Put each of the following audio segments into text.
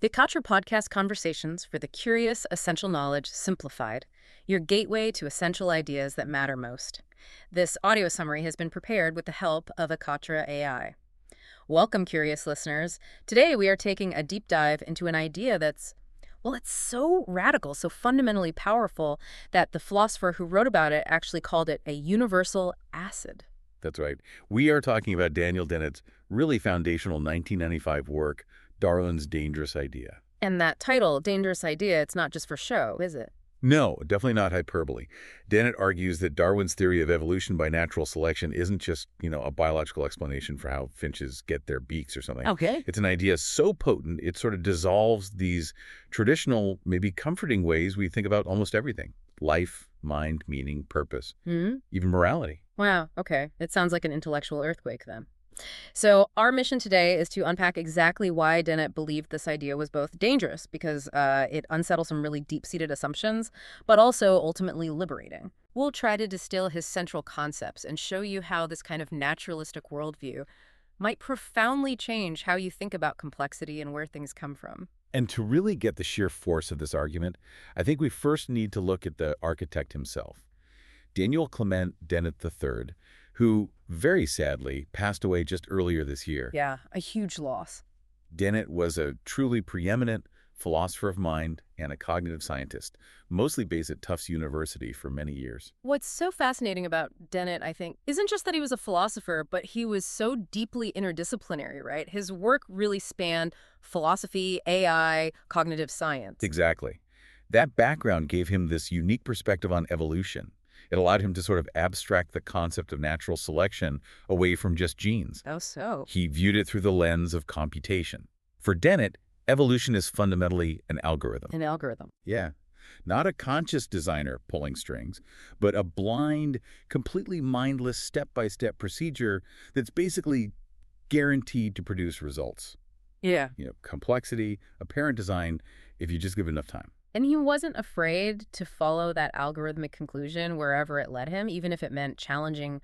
The Katra Podcast Conversations for the Curious Essential Knowledge Simplified, your gateway to essential ideas that matter most. This audio summary has been prepared with the help of Akatra AI. Welcome, curious listeners. Today we are taking a deep dive into an idea it's so radical, so fundamentally powerful that the philosopher who wrote about it actually called it a universal acid. That's right. We are talking about Daniel Dennett's really foundational 1995 work, Darwin's Dangerous Idea. And that title, Dangerous Idea, it's not just for show, is it? No, definitely not hyperbole. Dennett argues that Darwin's theory of evolution by natural selection isn't just, a biological explanation for how finches get their beaks or something. Okay. It's an idea so potent, it sort of dissolves these traditional, maybe comforting ways we think about almost everything. Life, mind, meaning, purpose, even morality. Wow, okay. It sounds like an intellectual earthquake then. So our mission today is to unpack exactly why Dennett believed this idea was both dangerous, because it unsettles some really deep-seated assumptions, but also ultimately liberating. We'll try to distill his central concepts and show you how this kind of naturalistic worldview might profoundly change how you think about complexity and where things come from. And to really get the sheer force of this argument, I think we first need to look at the architect himself, Daniel Clement Dennett III, who very sadly passed away just earlier this year. Yeah, a huge loss. Dennett was a truly preeminent philosopher of mind and a cognitive scientist, mostly based at Tufts University for many years. What's so fascinating about Dennett, I think, isn't just that he was a philosopher, but he was so deeply interdisciplinary, right? His work really spanned philosophy, AI, cognitive science. Exactly. That background gave him this unique perspective on evolution. It allowed him to sort of abstract the concept of natural selection away from just genes. Oh, so? He viewed it through the lens of computation. For Dennett, evolution is fundamentally an algorithm. An algorithm. Yeah. Not a conscious designer pulling strings, but a blind, completely mindless step-by-step procedure that's basically guaranteed to produce results. Yeah. Complexity, apparent design, if you just give it enough time. And he wasn't afraid to follow that algorithmic conclusion wherever it led him, even if it meant challenging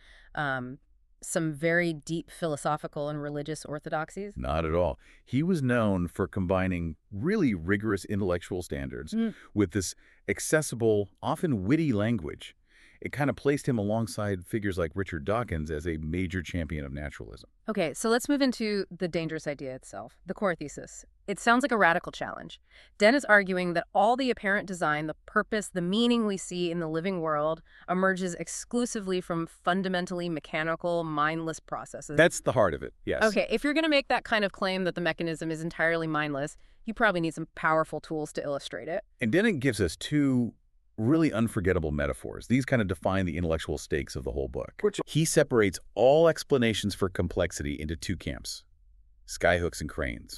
some very deep philosophical and religious orthodoxies. Not at all. He was known for combining really rigorous intellectual standards with this accessible, often witty language. It kind of placed him alongside figures like Richard Dawkins as a major champion of naturalism. Okay, so let's move into the dangerous idea itself, the core thesis. It sounds like a radical challenge. Dennett is arguing that all the apparent design, the purpose, the meaning we see in the living world emerges exclusively from fundamentally mechanical, mindless processes. That's the heart of it, yes. Okay, if you're going to make that kind of claim that the mechanism is entirely mindless, you probably need some powerful tools to illustrate it. And Dennett gives us two really unforgettable metaphors. These kind of define the intellectual stakes of the whole book. He separates all explanations for complexity into two camps, skyhooks and cranes.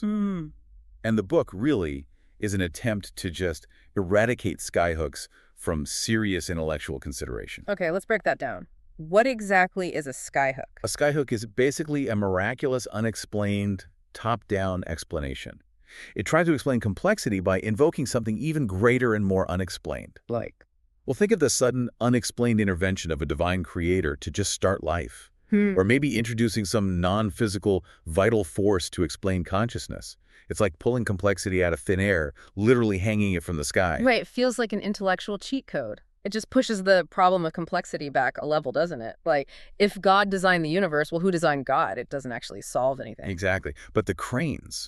And the book really is an attempt to just eradicate skyhooks from serious intellectual consideration. Okay, let's break that down. What exactly is a skyhook? A skyhook is basically a miraculous, unexplained, top-down explanation. It tries to explain complexity by invoking something even greater and more unexplained. Like? Well, think of the sudden, unexplained intervention of a divine creator to just start life. Or maybe introducing some non-physical, vital force to explain consciousness. It's like pulling complexity out of thin air, literally hanging it from the sky. Right, it feels like an intellectual cheat code. It just pushes the problem of complexity back a level, doesn't it? Like, if God designed the universe, well, who designed God? It doesn't actually solve anything. Exactly. But the cranes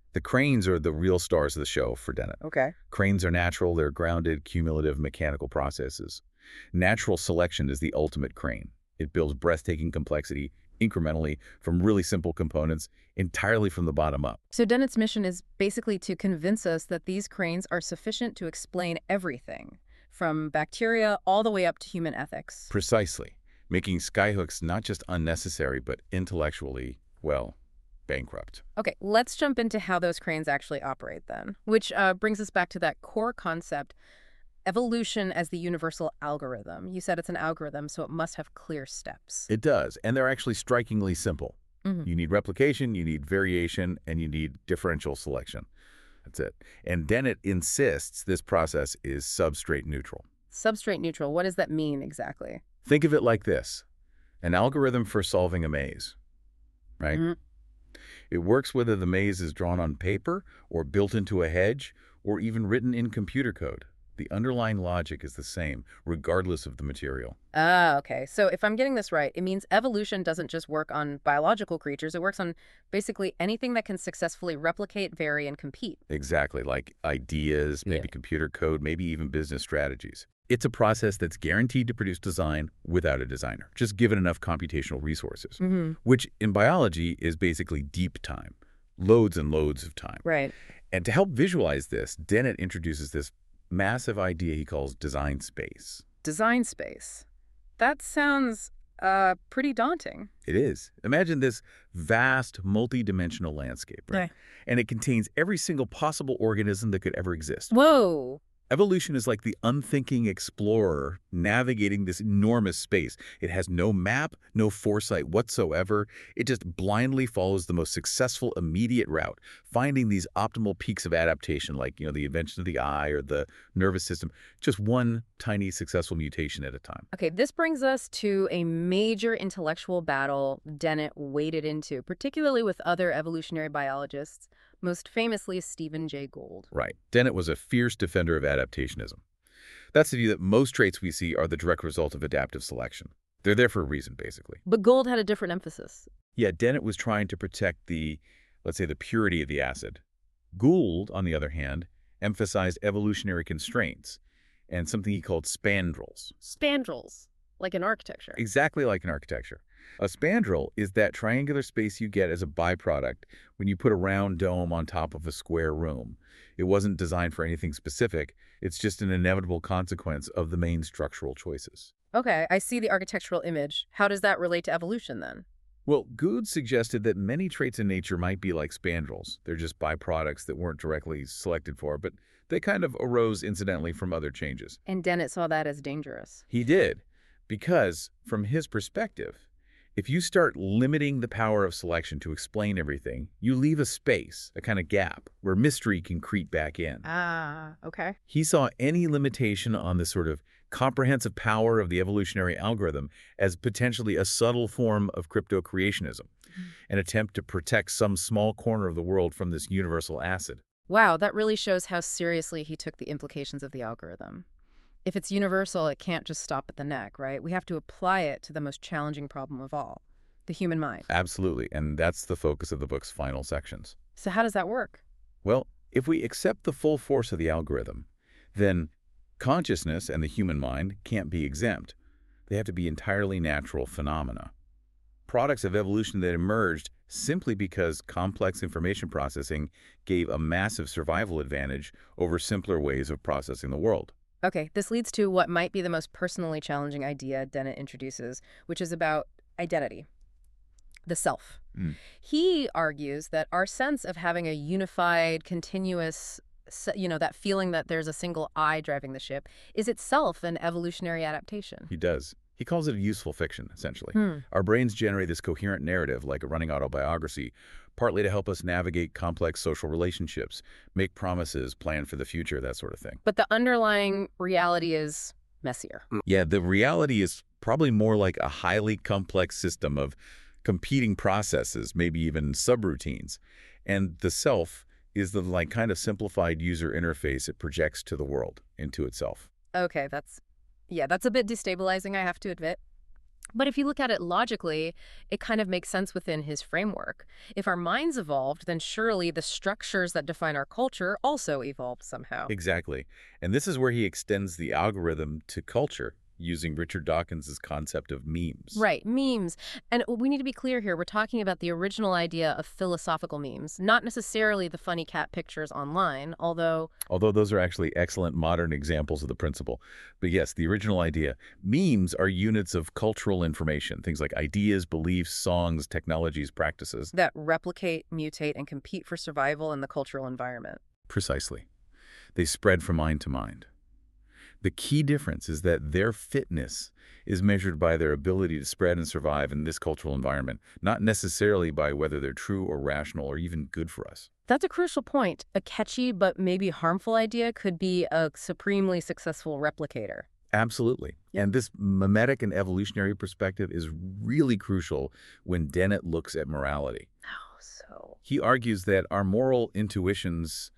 are the real stars of the show for Dennett. Okay. Cranes are natural, they're grounded, cumulative mechanical processes. Natural selection is the ultimate crane. It builds breathtaking complexity incrementally from really simple components, entirely from the bottom up. So Dennett's mission is basically to convince us that these cranes are sufficient to explain everything, from bacteria all the way up to human ethics. Precisely, making skyhooks not just unnecessary, but intellectually, bankrupt. Okay, let's jump into how those cranes actually operate then, which brings us back to that core concept, evolution as the universal algorithm. You said it's an algorithm, so it must have clear steps. It does, and they're actually strikingly simple. You need replication, you need variation, and you need differential selection. That's it. And Dennett insists this process is substrate neutral. Substrate neutral, what does that mean exactly? Think of it like this: an algorithm for solving a maze, right? It works whether the maze is drawn on paper or built into a hedge or even written in computer code. The underlying logic is the same, regardless of the material. Ah, okay. So if I'm getting this right, it means evolution doesn't just work on biological creatures. It works on basically anything that can successfully replicate, vary, and compete. Exactly, like ideas, Yeah. maybe computer code, maybe even business strategies. It's a process that's guaranteed to produce design without a designer, just given enough computational resources, Mm-hmm. which in biology is basically deep time, loads and loads of time. Right. And to help visualize this, Dennett introduces this massive idea he calls design space. Design space. That sounds pretty daunting. It is. Imagine this vast, multi-dimensional landscape, right? Right. And it contains every single possible organism that could ever exist. Whoa. Evolution is like the unthinking explorer navigating this enormous space. It has no map, no foresight whatsoever. It just blindly follows the most successful immediate route, finding these optimal peaks of adaptation, like, the invention of the eye or the nervous system, just one tiny successful mutation at a time. Okay, this brings us to a major intellectual battle Dennett waded into, particularly with other evolutionary biologists, most famously Stephen Jay Gould. Right. Dennett was a fierce defender of adaptationism. That's the view that most traits we see are the direct result of adaptive selection. They're there for a reason, basically. But Gould had a different emphasis. Yeah, Dennett was trying to protect let's say, the purity of the acid. Gould, on the other hand, emphasized evolutionary constraints and something he called spandrels. Spandrels, like in architecture. Exactly like in architecture. A spandrel is that triangular space you get as a byproduct when you put a round dome on top of a square room. It wasn't designed for anything specific. It's just an inevitable consequence of the main structural choices. Okay, I see the architectural image. How does that relate to evolution then? Well, Gould suggested that many traits in nature might be like spandrels. They're just byproducts that weren't directly selected for, but they kind of arose incidentally from other changes. And Dennett saw that as dangerous. He did, because from his perspective, if you start limiting the power of selection to explain everything, you leave a space, a kind of gap, where mystery can creep back in. Ah, okay. He saw any limitation on the sort of comprehensive power of the evolutionary algorithm as potentially a subtle form of crypto-creationism, an attempt to protect some small corner of the world from this universal acid. Wow, that really shows how seriously he took the implications of the algorithm. If it's universal, it can't just stop at the neck, right? We have to apply it to the most challenging problem of all, the human mind. Absolutely, and that's the focus of the book's final sections. So how does that work? Well, if we accept the full force of the algorithm, then consciousness and the human mind can't be exempt. They have to be entirely natural phenomena. Products of evolution that emerged simply because complex information processing gave a massive survival advantage over simpler ways of processing the world. Okay, this leads to what might be the most personally challenging idea Dennett introduces, which is about identity, the self. He argues that our sense of having a unified, continuous, that feeling that there's a single I driving the ship, is itself an evolutionary adaptation. He does. He calls it a useful fiction, essentially. Hmm. Our brains generate this coherent narrative, like a running autobiography, partly to help us navigate complex social relationships, make promises, plan for the future, that sort of thing. But the underlying reality is messier. Yeah, the reality is probably more like a highly complex system of competing processes, maybe even subroutines. And the self is the kind of simplified user interface it projects to the world, into itself. Okay, that's a bit destabilizing, I have to admit. But if you look at it logically, it kind of makes sense within his framework. If our minds evolved, then surely the structures that define our culture also evolved somehow. Exactly. And this is where he extends the algorithm to culture, using Richard Dawkins's concept of memes. Right, memes. And we need to be clear here, we're talking about the original idea of philosophical memes, not necessarily the funny cat pictures online, although those are actually excellent modern examples of the principle. But yes, the original idea. Memes are units of cultural information, things like ideas, beliefs, songs, technologies, practices. that replicate, mutate, and compete for survival in the cultural environment. Precisely. They spread from mind to mind. The key difference is that their fitness is measured by their ability to spread and survive in this cultural environment, not necessarily by whether they're true or rational or even good for us. That's a crucial point. A catchy but maybe harmful idea could be a supremely successful replicator. Absolutely. Yep. And this mimetic and evolutionary perspective is really crucial when Dennett looks at morality. Oh, so Oh. He argues that our moral intuitions,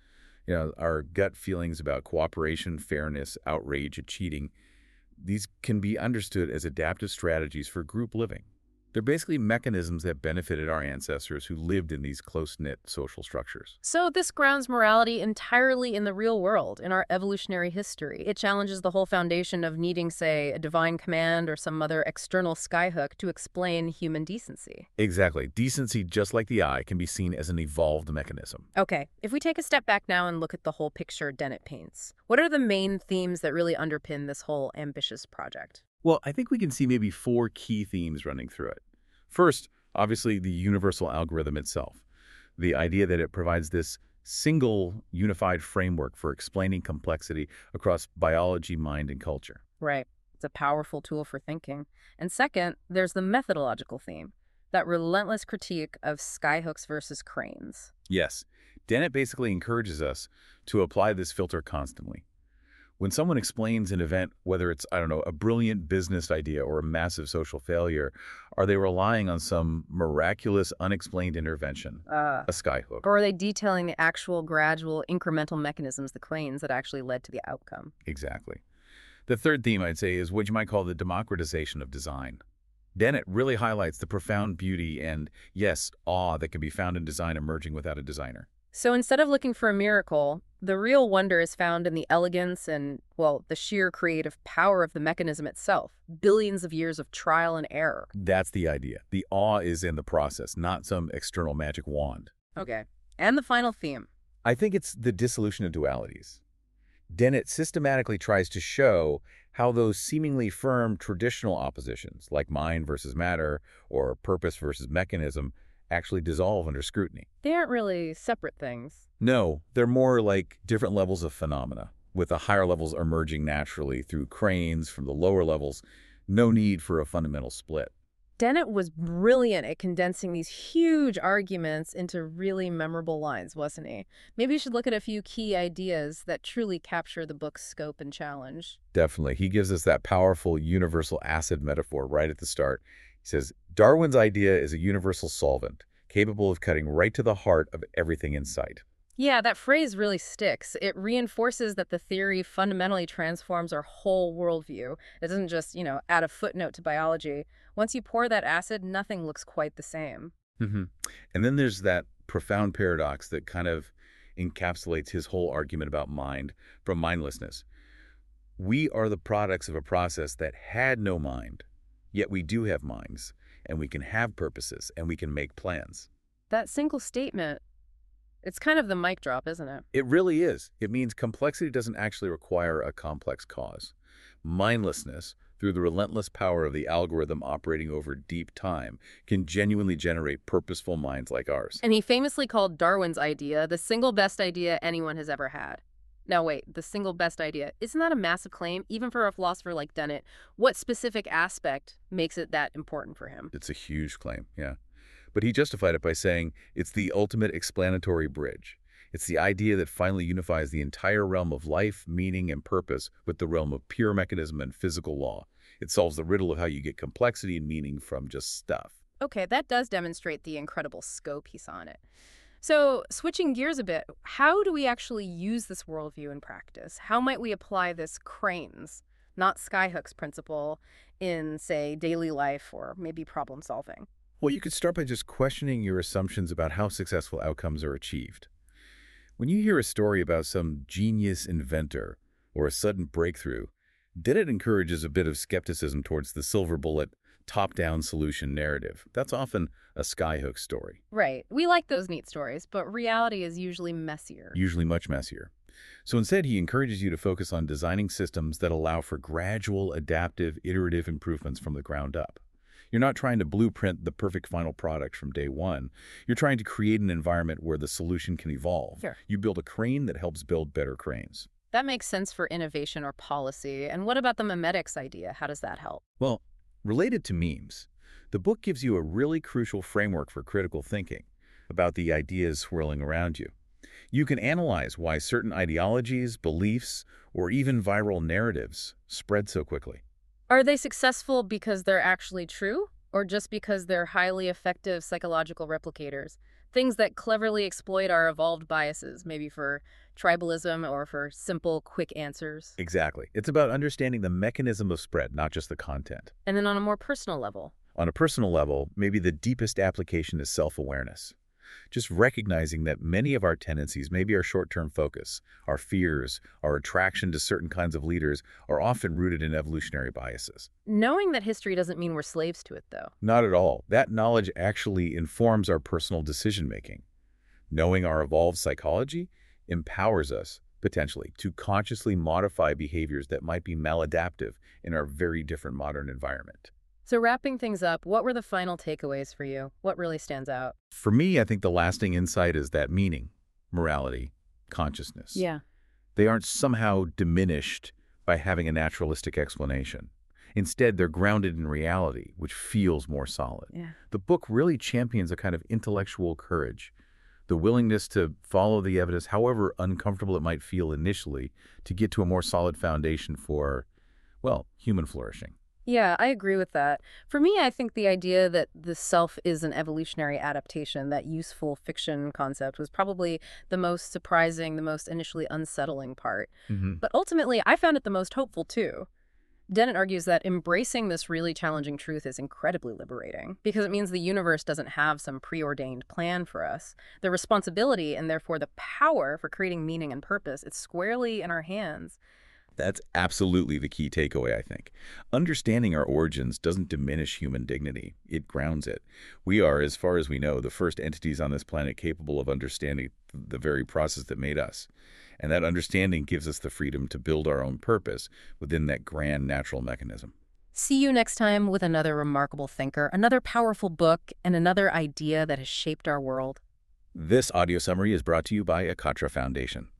our gut feelings about cooperation, fairness, outrage, and cheating, these can be understood as adaptive strategies for group living. They're basically mechanisms that benefited our ancestors who lived in these close-knit social structures. So this grounds morality entirely in the real world, in our evolutionary history. It challenges the whole foundation of needing, say, a divine command or some other external skyhook to explain human decency. Exactly. Decency, just like the eye, can be seen as an evolved mechanism. Okay, if we take a step back now and look at the whole picture Dennett paints, what are the main themes that really underpin this whole ambitious project? Well, I think we can see maybe 4 key themes running through it. First, obviously, the universal algorithm itself. The idea that it provides this single, unified framework for explaining complexity across biology, mind, and culture. Right. It's a powerful tool for thinking. And second, there's the methodological theme, that relentless critique of skyhooks versus cranes. Yes, Dennett basically encourages us to apply this filter constantly. When someone explains an event, whether it's, a brilliant business idea or a massive social failure, are they relying on some miraculous, unexplained intervention, a skyhook? Or are they detailing the actual gradual incremental mechanisms, the cranes, that actually led to the outcome? Exactly. The third theme, I'd say, is what you might call the democratization of design. Dennett really highlights the profound beauty and, yes, awe that can be found in design emerging without a designer. So instead of looking for a miracle, the real wonder is found in the elegance and, well, the sheer creative power of the mechanism itself. Billions of years of trial and error. That's the idea. The awe is in the process, not some external magic wand. Okay. And the final theme. I think it's the dissolution of dualities. Dennett systematically tries to show how those seemingly firm traditional oppositions, like mind versus matter or purpose versus mechanism, actually dissolve under scrutiny. They aren't really separate things. No, they're more like different levels of phenomena, with the higher levels emerging naturally through cranes from the lower levels. No need for a fundamental split. Dennett was brilliant at condensing these huge arguments into really memorable lines, wasn't he? Maybe you should look at a few key ideas that truly capture the book's scope and challenge. Definitely. He gives us that powerful universal acid metaphor right at the start. He says, Darwin's idea is a universal solvent, capable of cutting right to the heart of everything in sight. Yeah, that phrase really sticks. It reinforces that the theory fundamentally transforms our whole worldview. It doesn't just, add a footnote to biology. Once you pour that acid, nothing looks quite the same. And then there's that profound paradox that kind of encapsulates his whole argument about mind from mindlessness. We are the products of a process that had no mind, yet we do have minds, and we can have purposes, and we can make plans. That single statement, it's kind of the mic drop, isn't it? It really is. It means complexity doesn't actually require a complex cause. Mindlessness, through the relentless power of the algorithm operating over deep time, can genuinely generate purposeful minds like ours. And he famously called Darwin's idea the single best idea anyone has ever had. Now wait, the single best idea. Isn't that a massive claim, even for a philosopher like Dennett? What specific aspect makes it that important for him? It's a huge claim, yeah. But he justified it by saying it's the ultimate explanatory bridge. It's the idea that finally unifies the entire realm of life, meaning, and purpose with the realm of pure mechanism and physical law. It solves the riddle of how you get complexity and meaning from just stuff. Okay, that does demonstrate the incredible scope he saw in it. So, switching gears a bit, how do we actually use this worldview in practice? How might we apply this cranes, not skyhooks principle, in, say, daily life or maybe problem solving? Well, you could start by just questioning your assumptions about how successful outcomes are achieved. When you hear a story about some genius inventor or a sudden breakthrough, Dennett encourages a bit of skepticism towards the silver bullet, top-down solution narrative. That's often a skyhook story. Right. We like those neat stories, but reality is usually messier. Usually much messier. So instead, he encourages you to focus on designing systems that allow for gradual, adaptive, iterative improvements from the ground up. You're not trying to blueprint the perfect final product from day one. You're trying to create an environment where the solution can evolve. Sure. You build a crane that helps build better cranes. That makes sense for innovation or policy. And what about the memetics idea? How does that help? Well, related to memes, the book gives you a really crucial framework for critical thinking about the ideas swirling around you. You can analyze why certain ideologies, beliefs, or even viral narratives spread so quickly. Are they successful because they're actually true, or just because they're highly effective psychological replicators? Things that cleverly exploit our evolved biases, maybe for tribalism or for simple, quick answers. Exactly. It's about understanding the mechanism of spread, not just the content. And then on a more personal level, On a personal level, maybe the deepest application is self-awareness. Just recognizing that many of our tendencies, maybe our short-term focus, our fears, our attraction to certain kinds of leaders, are often rooted in evolutionary biases. knowing that history doesn't mean we're slaves to it, though. Not at all. That knowledge actually informs our personal decision-making. Knowing our evolved psychology empowers us, potentially, to consciously modify behaviors that might be maladaptive in our very different modern environment. So wrapping things up, what were the final takeaways for you? What really stands out? For me, I think the lasting insight is that meaning, morality, consciousness. Yeah. They aren't somehow diminished by having a naturalistic explanation. Instead, they're grounded in reality, which feels more solid. Yeah. The book really champions a kind of intellectual courage, the willingness to follow the evidence, however uncomfortable it might feel initially, to get to a more solid foundation for, well, human flourishing. Yeah, I agree with that. For me, I think the idea that the self is an evolutionary adaptation, that useful fiction concept, was probably the most surprising, the most initially unsettling part. But ultimately, I found it the most hopeful, too. Dennett argues that embracing this really challenging truth is incredibly liberating because it means the universe doesn't have some preordained plan for us. The responsibility and therefore the power for creating meaning and purpose, it's squarely in our hands. That's absolutely the key takeaway, I think. Understanding our origins doesn't diminish human dignity. It grounds it. We are, as far as we know, the first entities on this planet capable of understanding the very process that made us. And that understanding gives us the freedom to build our own purpose within that grand natural mechanism. See you next time with another remarkable thinker, another powerful book, and another idea that has shaped our world. This audio summary is brought to you by Akatra Foundation.